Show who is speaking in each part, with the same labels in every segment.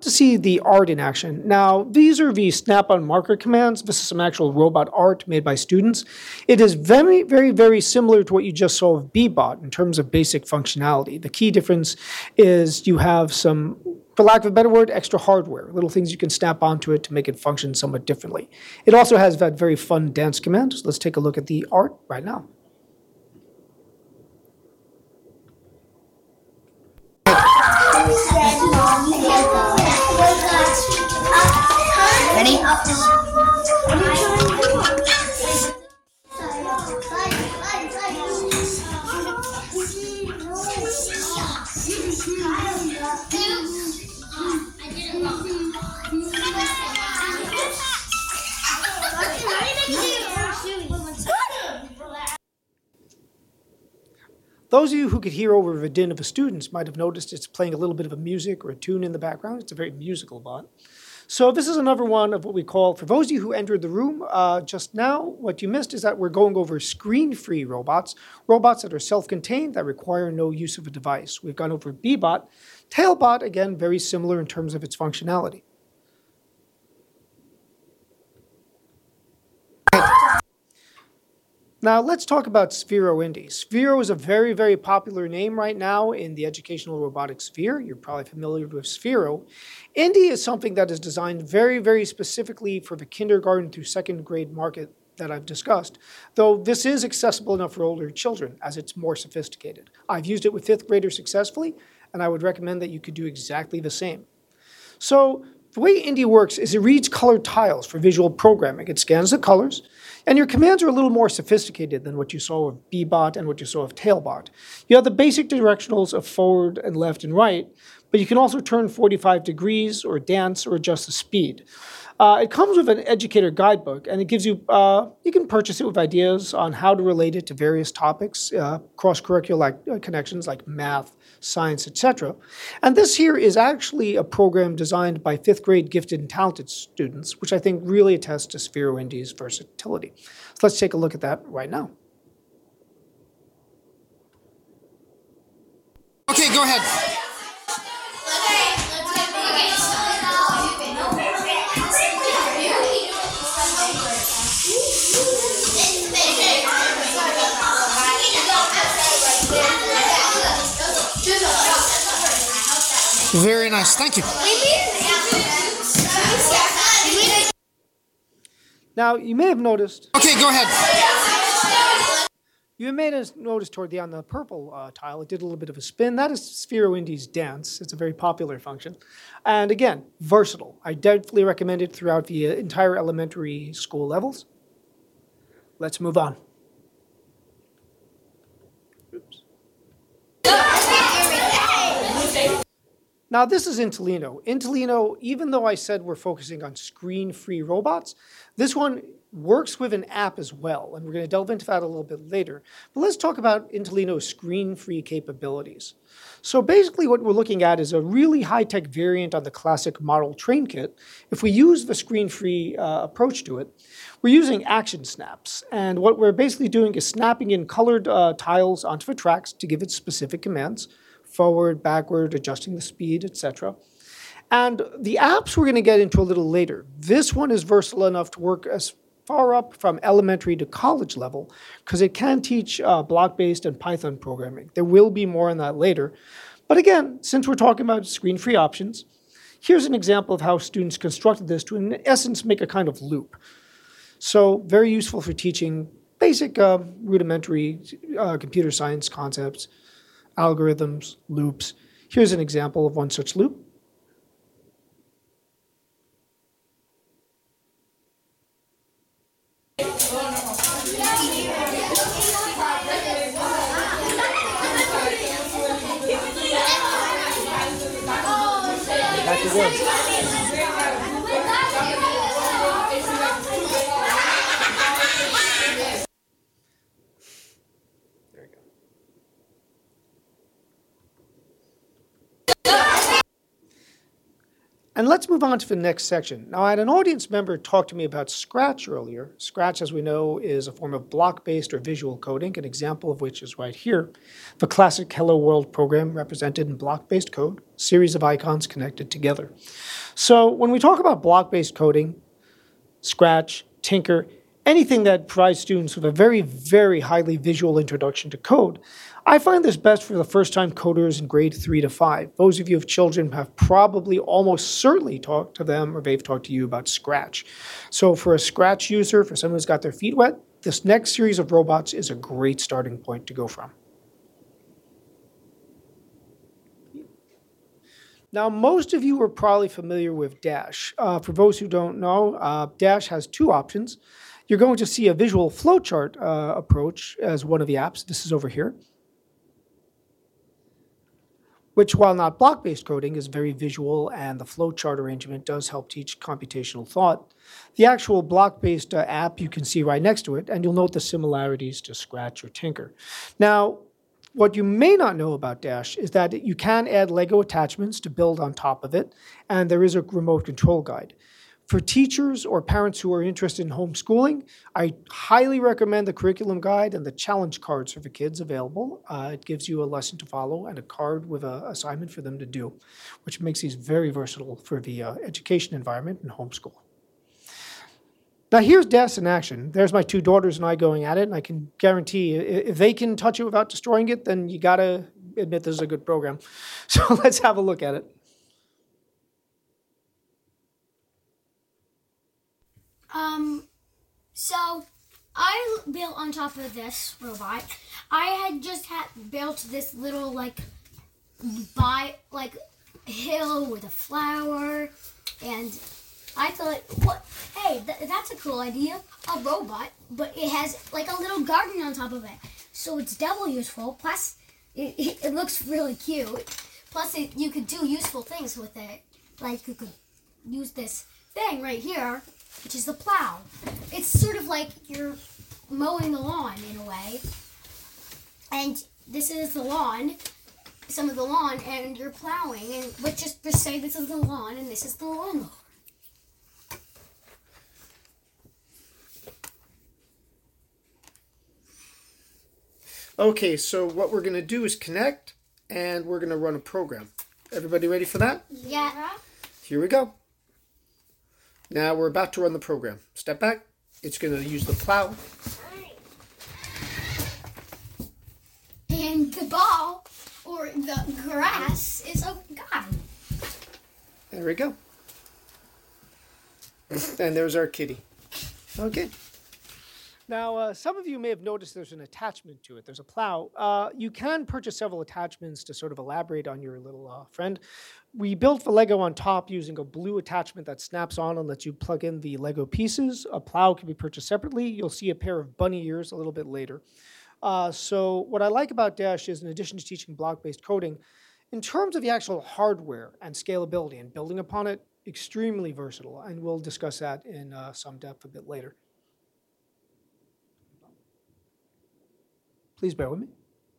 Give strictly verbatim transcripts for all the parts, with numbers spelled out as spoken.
Speaker 1: to see the art in action. Now, these are the snap-on marker commands. This is some actual robot art made by students. It is very, very, very similar to what you just saw with Bebot in terms of basic functionality. The key difference is you have some, for lack of a better word, extra hardware, little things you can snap onto it to make it function somewhat differently. It also has that very fun dance command. So let's take a look at the art right now.
Speaker 2: Ready?
Speaker 1: Those of you who could hear over the din of the students might have noticed it's playing a little bit of a music or a tune in the background. It's a very musical bot. So this is another one of what we call, for those of you who entered the room uh, just now, what you missed is that we're going over screen-free robots, robots that are self-contained, that require no use of a device. We've gone over Bebot. Tailbot, again, very similar in terms of its functionality. Now let's talk about Sphero Indy. Sphero is a very, very popular name right now in the educational robotics sphere. You're probably familiar with Sphero. Indy is something that is designed very, very specifically for the kindergarten through second grade market that I've discussed, though this is accessible enough for older children as it's more sophisticated. I've used it with fifth graders successfully, and I would recommend that you could do exactly the same. So the way Indy works is it reads colored tiles for visual programming. It scans the colors, and your commands are a little more sophisticated than what you saw with Bebot and what you saw with Tailbot. You have the basic directionals of forward and left and right, but you can also turn forty-five degrees or dance or adjust the speed. Uh, it comes with an educator guidebook, and it gives you, uh, you can purchase it with ideas on how to relate it to various topics, uh, cross-curricular connections like math, science, et cetera. And this here is actually a program designed by fifth grade gifted and talented students, which I think really attests to Sphero Indy's versatility. So let's take a look at that right now.
Speaker 3: Okay, go ahead. Very nice, thank you.
Speaker 1: Now, you may have noticed...
Speaker 3: Okay, go ahead.
Speaker 1: You may have noticed toward the on the purple uh, tile, it did a little bit of a spin. That is Sphero Indy's dance. It's a very popular function. And again, versatile. I definitely recommend it throughout the uh, entire elementary school levels. Let's move on. Oops. Now, this is Intellino. Intellino, even though I said we're focusing on screen-free robots, this one works with an app as well, and we're going to delve into that a little bit later. But let's talk about Intellino's screen-free capabilities. So basically what we're looking at is a really high-tech variant on the classic model train kit. If we use the screen-free uh, approach to it, we're using action snaps. And what we're basically doing is snapping in colored uh, tiles onto the tracks to give it specific commands. Forward, backward, adjusting the speed, et cetera. And the apps we're going to get into a little later. This one is versatile enough to work as far up from elementary to college level because it can teach uh, block-based and Python programming. There will be more on that later. But again, since we're talking about screen-free options, here's an example of how students constructed this to, in essence, make a kind of loop. So very useful for teaching basic uh, rudimentary uh, computer science concepts, algorithms, loops. Here's an example of one such loop. Back again. And let's move on to the next section. Now, I had an audience member talk to me about Scratch earlier. Scratch, as we know, is a form of block-based or visual coding, an example of which is right here. The classic Hello World program represented in block-based code, series of icons connected together. So when we talk about block-based coding, Scratch, Tinker, anything that provides students with a very, very highly visual introduction to code, I find this best for the first-time coders in grade three to five. Those of you with children have probably almost certainly talked to them or they've talked to you about Scratch. So for a Scratch user, for someone who's got their feet wet, this next series of robots is a great starting point to go from. Now, most of you are probably familiar with Dash. Uh, for those who don't know, uh, Dash has two options. You're going to see a visual flowchart uh, approach as one of the apps. This is over here, which, while not block-based coding, is very visual, and the flowchart arrangement does help teach computational thought. The actual block-based uh, app you can see right next to it, and you'll note the similarities to Scratch or Tinker. Now, what you may not know about Dash is that you can add Lego attachments to build on top of it, and there is a remote control guide. For teachers or parents who are interested in homeschooling, I highly recommend the curriculum guide and the challenge cards for the kids available. Uh, it gives you a lesson to follow and a card with an assignment for them to do, which makes these very versatile for the uh, education environment and homeschool. Now here's Dash in action. There's my two daughters and I going at it, and I can guarantee if they can touch it without destroying it, then you gotta admit this is a good program. So let's have a look at it.
Speaker 2: Um, so I built on top of this robot. I had just had built this little like by like hill with a flower, and I thought, what? Hey, th that's a cool idea. A robot, but it has like a little garden on top of it, so it's double useful. Plus, it, it, it looks really cute. Plus, it, you could do useful things with it, like you could use this thing right here, which is the plow. It's sort of like you're mowing the lawn in a way. And this is the lawn, some of the lawn, and you're plowing. And let's just, just say this is the lawn and this is the lawnmower.
Speaker 1: Okay, so what we're going to do is connect, and we're going to run a program. Everybody ready for that?
Speaker 2: Yeah.
Speaker 1: Here we go. Now we're about to run the program. Step back. It's going to use the plow.
Speaker 2: And the ball, or the grass, is a guy.
Speaker 1: There we go. And there's our kitty. Okay. Now, uh, some of you may have noticed there's an attachment to it. There's a plow. Uh, you can purchase several attachments to sort of elaborate on your little uh, friend. We built the Lego on top using a blue attachment that snaps on and lets you plug in the Lego pieces. A plow can be purchased separately. You'll see a pair of bunny ears a little bit later. Uh, so what I like about Dash is, in addition to teaching block-based coding, in terms of the actual hardware and scalability and building upon it, extremely versatile. And we'll discuss that in uh, some depth a bit later. Please bear with me.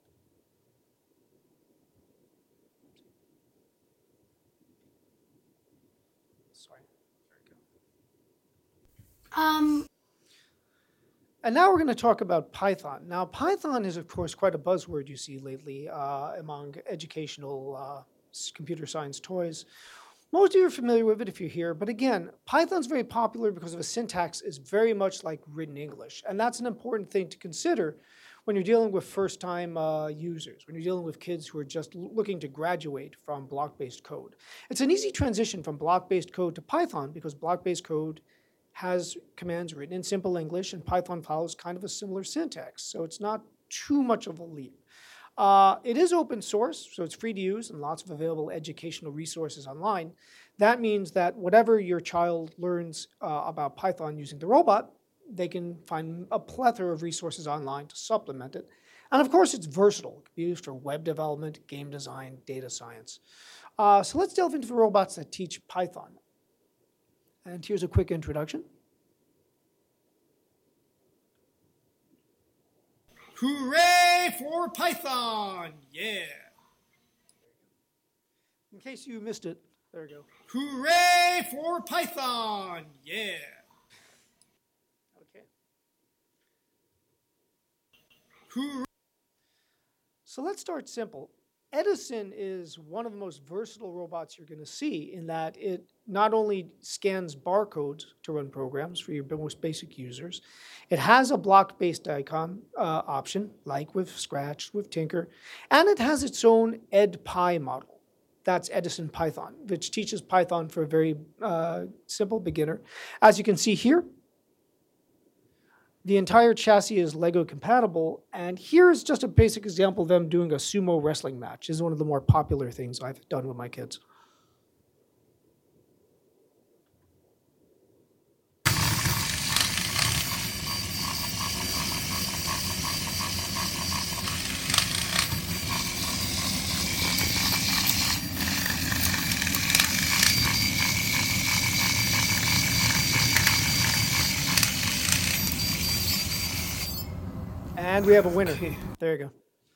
Speaker 1: Sorry. There we go.
Speaker 2: Um.
Speaker 1: And now we're going to talk about Python. Now, Python is, of course, quite a buzzword you see lately uh, among educational uh, computer science toys. Most of you are familiar with it if you're here, but again, Python's very popular because of a syntax is very much like written English, and that's an important thing to consider when you're dealing with first-time uh, users, when you're dealing with kids who are just looking to graduate from block-based code. It's an easy transition from block-based code to Python because block-based code has commands written in simple English, and Python follows kind of a similar syntax, so it's not too much of a leap. Uh, it is open source, so it's free to use, and lots of available educational resources online. That means that whatever your child learns uh, about Python using the robot, they can find a plethora of resources online to supplement it. And of course, it's versatile. It can be used for web development, game design, data science. Uh, so let's delve into the robots that teach Python. And here's a quick introduction.
Speaker 3: Hooray for Python! Yeah!
Speaker 1: In case you missed it, there we go.
Speaker 3: Hooray for Python! Yeah.
Speaker 1: Okay.
Speaker 3: Hooray.
Speaker 1: So let's start simple. Edison is one of the most versatile robots you're going to see in that it not only scans barcodes to run programs for your most basic users, it has a block-based icon uh, option, like with Scratch, with Tinker, and it has its own EdPy model. That's Edison Python, which teaches Python for a very uh, simple beginner. As you can see here, the entire chassis is Lego compatible, and here's just a basic example of them doing a sumo wrestling match. This is one of the more popular things I've done with my kids. And we have a winner. There you go.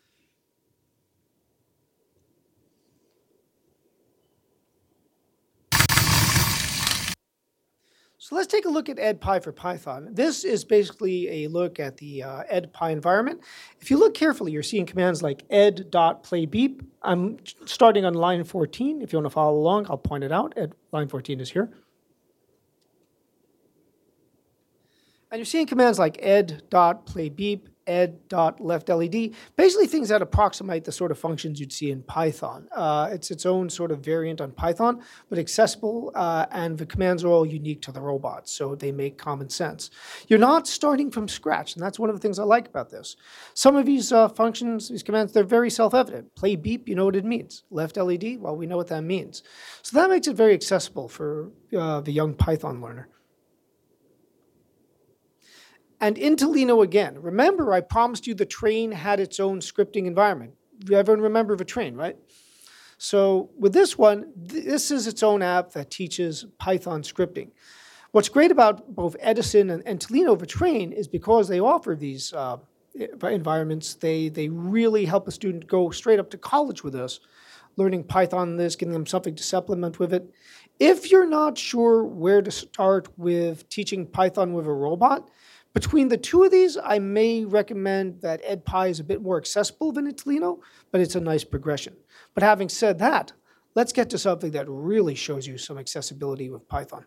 Speaker 1: So let's take a look at EdPy for Python. This is basically a look at the uh, EdPy environment. If you look carefully, you're seeing commands like ed.playbeep. I'm starting on line fourteen. If you want to follow along, I'll point it out. Ed, line fourteen is here. And you're seeing commands like ed.playbeep, ed.leftLED, basically things that approximate the sort of functions you'd see in Python. Uh, it's its own sort of variant on Python, but accessible, uh, and the commands are all unique to the robot, so they make common sense. You're not starting from scratch, and that's one of the things I like about this. Some of these uh, functions, these commands, they're very self-evident. Play beep, you know what it means. Left L E D, well, we know what that means. So that makes it very accessible for uh, the young Python learner. And Intelino again. Remember, I promised you the train had its own scripting environment. Everyone remember the train, right? So with this one, this is its own app that teaches Python scripting. What's great about both Edison and Intelino the train is because they offer these uh, environments, they, they really help a student go straight up to college with this, learning Python this, giving them something to supplement with it. If you're not sure where to start with teaching Python with a robot, between the two of these, I may recommend that EdPy is a bit more accessible than Intelino, but it's a nice progression. But having said that, let's get to something that really shows you some accessibility with Python.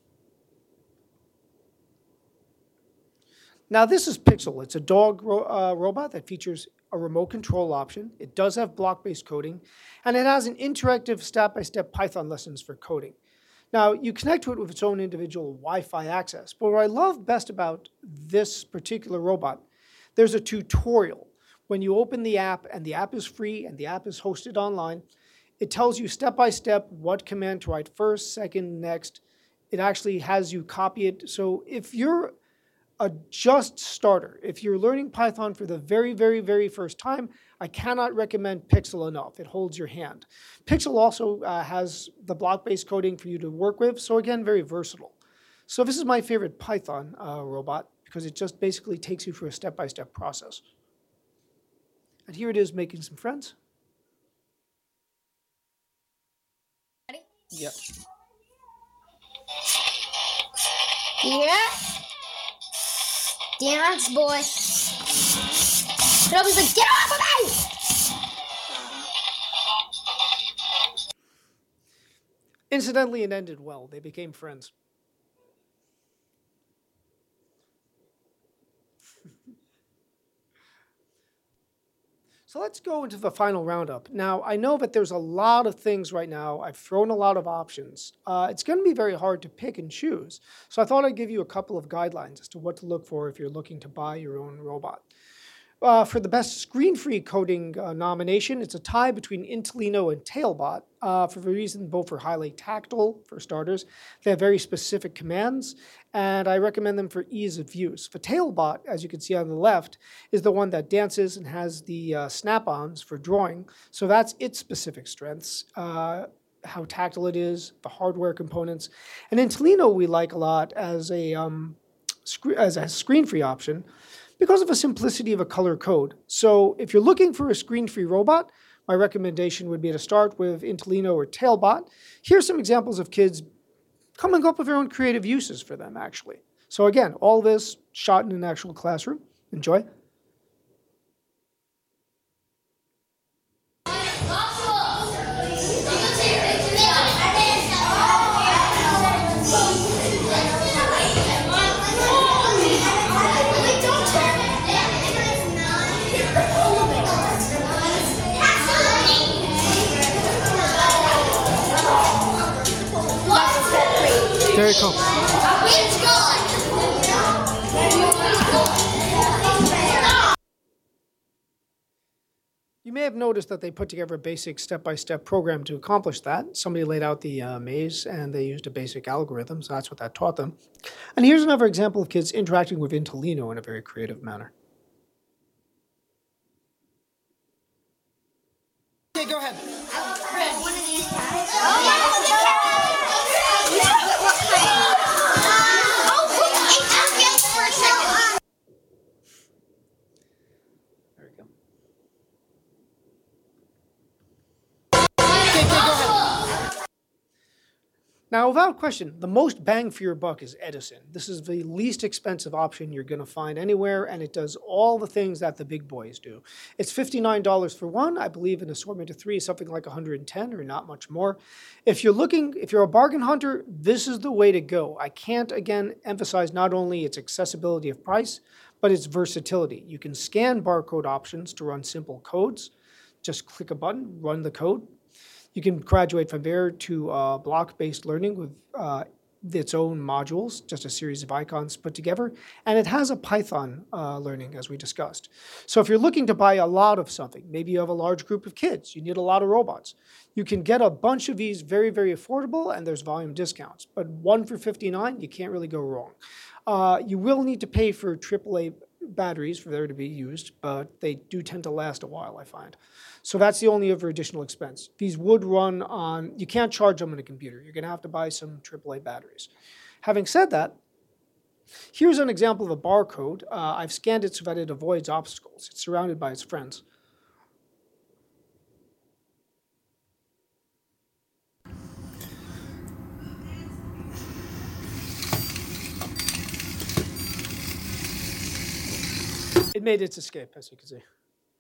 Speaker 1: Now this is Pixel. It's a dog ro uh, robot that features a remote control option. It does have block-based coding, and it has an interactive step-by-step Python lessons for coding. Now, you connect to it with its own individual Wi-Fi access. But what I love best about this particular robot, there's a tutorial. When you open the app, and the app is free, and the app is hosted online, it tells you step-by-step what command to write first, second, next. It actually has you copy it. So if you're a just starter, if you're learning Python for the very, very, very first time, I cannot recommend Pixel enough. It holds your hand. Pixel also uh, has the block-based coding for you to work with, so again, very versatile. So this is my favorite Python uh, robot because it just basically takes you through a step-by-step process. And here it is making some friends.
Speaker 2: Ready?
Speaker 1: Yep.
Speaker 2: Yeah. Dance, boy. Toby's like, get off of me!
Speaker 1: Incidentally, it ended well. They became friends. So let's go into the final roundup. Now, I know that there's a lot of things right now. I've thrown a lot of options. Uh, it's going to be very hard to pick and choose. So I thought I'd give you a couple of guidelines as to what to look for if you're looking to buy your own robot. Uh, for the best screen-free coding uh, nomination, it's a tie between Intelino and Tailbot uh, for the reason both are highly tactile, for starters. They have very specific commands, and I recommend them for ease of use. The Tailbot, as you can see on the left, is the one that dances and has the uh, snap-ons for drawing, so that's its specific strengths. Uh, how tactile it is, the hardware components. And Intelino we like a lot as a, um, as a screen-free option, because of the simplicity of a color code. So if you're looking for a screen-free robot, my recommendation would be to start with Intelino or Tailbot. Here's some examples of kids coming up with their own creative uses for them, actually. So again, all this shot in an actual classroom. Enjoy. Very cool. You may have noticed that they put together a basic step-by-step program to accomplish that. Somebody laid out the uh, maze, and they used a basic algorithm, so that's what that taught them. And here's another example of kids interacting with Intelino in a very creative manner.
Speaker 3: Okay, go ahead.
Speaker 2: One of these.
Speaker 1: There we go. Now, without question, the most bang for your buck is Edison. This is the least expensive option you're going to find anywhere, and it does all the things that the big boys do. It's fifty-nine dollars for one. I believe an assortment of three is something like one hundred ten or not much more. If you're looking, if you're a bargain hunter, this is the way to go. I can't, again, emphasize not only its accessibility of price, but its versatility. You can scan barcode options to run simple codes. Just click a button, run the code. You can graduate from there to uh, block-based learning with uh, its own modules, just a series of icons put together. And it has a Python uh, learning, as we discussed. So if you're looking to buy a lot of something, maybe you have a large group of kids, you need a lot of robots, you can get a bunch of these very, very affordable, and there's volume discounts. But one for fifty-nine, you can't really go wrong. Uh, you will need to pay for triple A batteries for there to be used, but they do tend to last a while, I find. So that's the only other additional expense. These would run on, you can't charge them on a computer. You're going to have to buy some triple A batteries. Having said that, here's an example of a barcode. Uh, I've scanned it so that it avoids obstacles. It's surrounded by its friends. It made its escape, as you can see.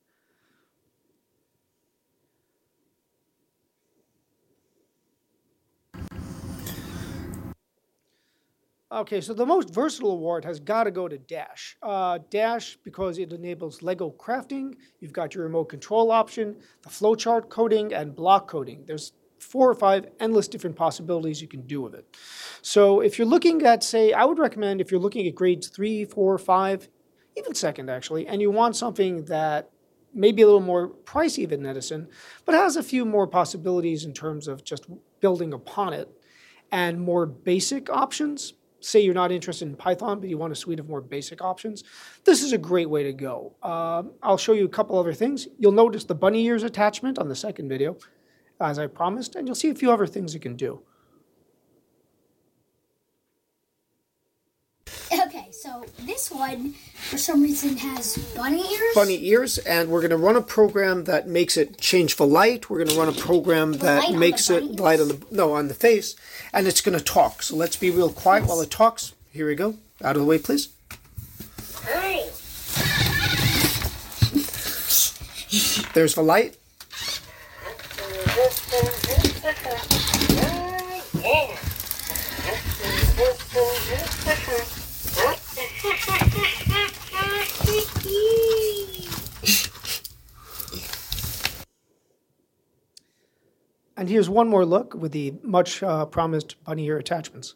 Speaker 1: Okay, so the most versatile award has got to go to Dash. Uh, Dash, because it enables Lego crafting, you've got your remote control option, the flowchart coding, and block coding. There's four or five endless different possibilities you can do with it. So if you're looking at, say, I would recommend if you're looking at grades three, four, five, even second actually, and you want something that may be a little more pricey than Edison, but has a few more possibilities in terms of just building upon it and more basic options. Say you're not interested in Python, but you want a suite of more basic options, this is a great way to go. Uh, I'll show you a couple other things. You'll notice the bunny ears attachment on the second video, as I promised, and you'll see a few other things you can do.
Speaker 2: Okay, so this one, for some reason, has bunny ears.
Speaker 1: Bunny ears, and we're going to run a program that makes it change the light. We're going to run a program that makes it light on the, no, on the face, and it's going to talk. So let's be real quiet while it talks. Here we go. Out of the way, please.
Speaker 2: Hi.
Speaker 1: There's the light. And here's one more look with the much uh, promised bunny ear attachments.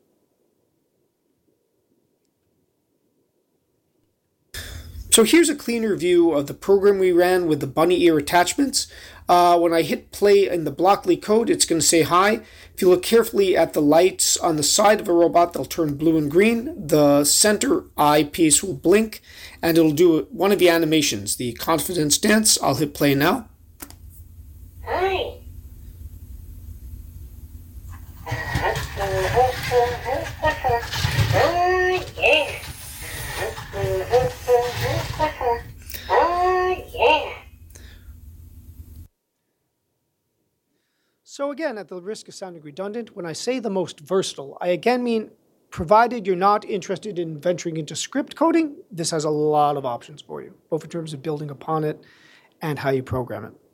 Speaker 1: So here's a cleaner view of the program we ran with the bunny ear attachments. Uh, when I hit play in the Blockly code, it's going to say hi. If you look carefully at the lights on the side of a robot, they'll turn blue and green. The center eye piece will blink, and it'll do one of the animations, the confidence dance. I'll hit play now.
Speaker 2: Hi. Oh, yeah. Oh, yeah.
Speaker 1: again, at the risk of sounding redundant, when I say the most versatile, I again mean provided you're not interested in venturing into script coding, this has a lot of options for you, both in terms of building upon it and how you program it.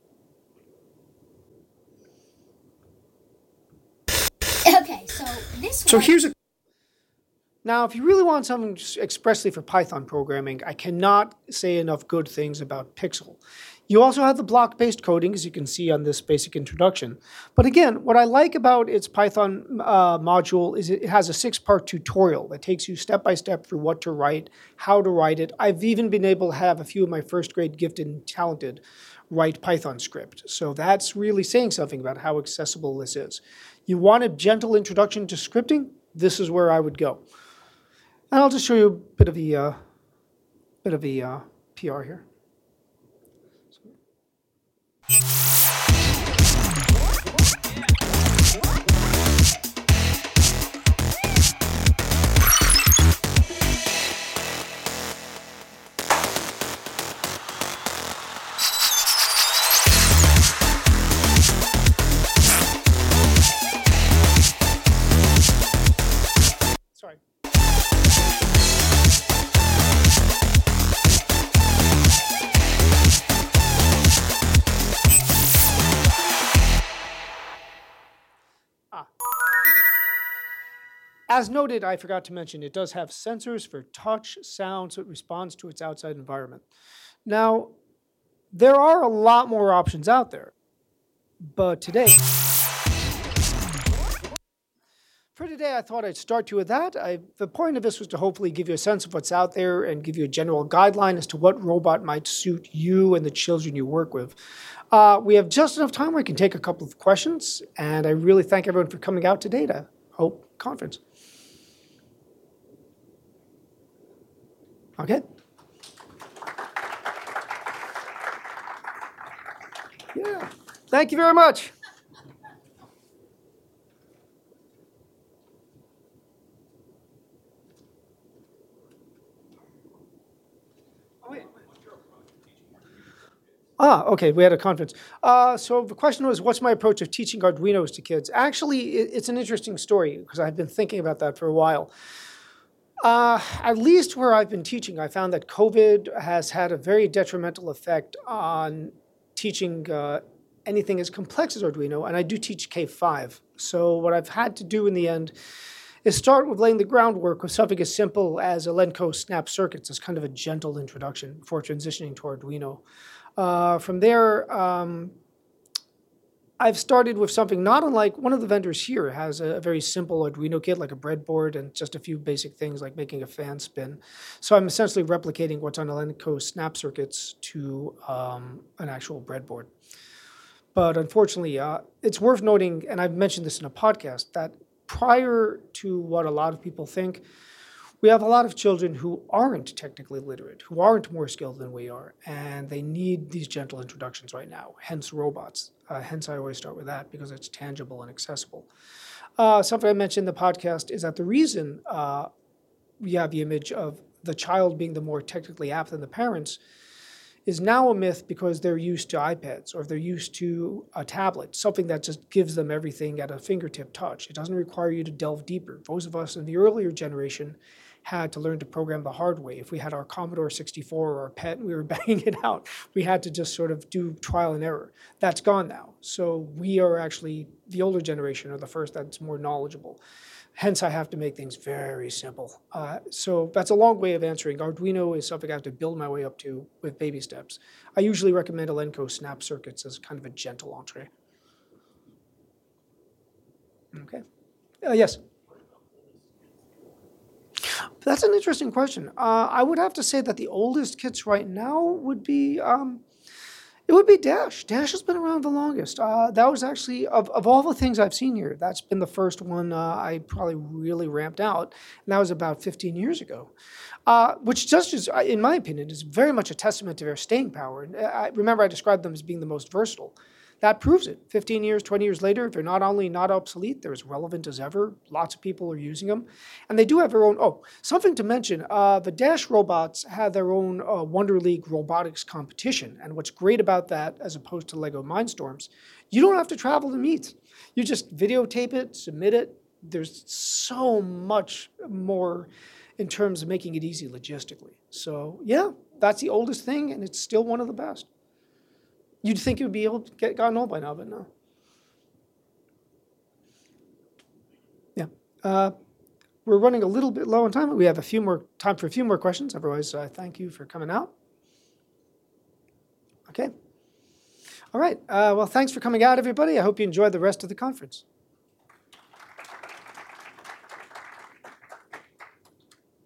Speaker 2: Okay, so this
Speaker 1: So
Speaker 2: one-
Speaker 1: here's a Now, if you really want something just expressly for Python programming, I cannot say enough good things about Pixel. You also have the block-based coding, as you can see on this basic introduction. But again, what I like about its Python uh, module is it has a six-part tutorial that takes you step-by-step through what to write, how to write it. I've even been able to have a few of my first-grade gifted and talented write Python script. So that's really saying something about how accessible this is. You want a gentle introduction to scripting? This is where I would go. And I'll just show you a bit of the uh, bit of the uh, P R here. Sorry. As noted, I forgot to mention, it does have sensors for touch, sound, so it responds to its outside environment. Now, there are a lot more options out there, but today, for today, I thought I'd start you with that. I, the point of this was to hopefully give you a sense of what's out there and give you a general guideline as to what robot might suit you and the children you work with. Uh, we have just enough time where I can take a couple of questions, and I really thank everyone for coming out today to Hope Conference. Okay. Yeah. Thank you very much. Ah, okay, we had a conference. Uh, so the question was, what's my approach of teaching Arduinos to kids? Actually, it, it's an interesting story because I've been thinking about that for a while. Uh, at least where I've been teaching, I found that COVID has had a very detrimental effect on teaching uh, anything as complex as Arduino, and I do teach K five. So what I've had to do in the end is start with laying the groundwork with something as simple as Elenco snap circuits as kind of a gentle introduction before transitioning to Arduino. Uh, from there, um, I've started with something not unlike one of the vendors here has a, a very simple Arduino kit, like a breadboard and just a few basic things like making a fan spin. So I'm essentially replicating what's on Elenco snap circuits to um, an actual breadboard. But unfortunately, uh, it's worth noting, and I've mentioned this in a podcast, that prior to what a lot of people think, we have a lot of children who aren't technically literate, who aren't more skilled than we are, and they need these gentle introductions right now, hence robots. Uh, hence, I always start with that because it's tangible and accessible. Uh, something I mentioned in the podcast is that the reason uh, we have the image of the child being the more technically apt than the parents is now a myth because they're used to iPads or they're used to a tablet, something that just gives them everything at a fingertip touch. It doesn't require you to delve deeper. Those of us in the earlier generation had to learn to program the hard way. If we had our Commodore sixty-four or our P E T and we were banging it out, we had to just sort of do trial and error. That's gone now. So we are actually, the older generation are the first that's more knowledgeable. Hence, I have to make things very simple. Uh, so that's a long way of answering. Arduino is something I have to build my way up to with baby steps. I usually recommend Elenco snap circuits as kind of a gentle entree. Okay. Uh, yes? That's an interesting question. Uh, I would have to say that the oldest kits right now would be, um, it would be Dash. Dash has been around the longest. Uh, that was actually, of, of all the things I've seen here, that's been the first one uh, I probably really ramped out, and that was about fifteen years ago. Uh, which just is, in my opinion, is very much a testament to their staying power. And I, remember, I described them as being the most versatile. that proves it. fifteen years, twenty years later, they're not only not obsolete, they're as relevant as ever. Lots of people are using them. And they do have their own, oh, something to mention, uh, the Dash robots have their own uh, Wonder League robotics competition. And what's great about that, as opposed to Lego Mindstorms, you don't have to travel to meet. You just videotape it, submit it. There's so much more in terms of making it easy logistically. So yeah, that's the oldest thing, and it's still one of the best. You'd think it would be able to get gotten old by now, but no. Yeah. Uh, we're running a little bit low on time. We have a few more time for a few more questions. Otherwise, uh, thank you for coming out. Okay. All right. Uh, well, thanks for coming out, everybody. I hope you enjoyed the rest of the conference.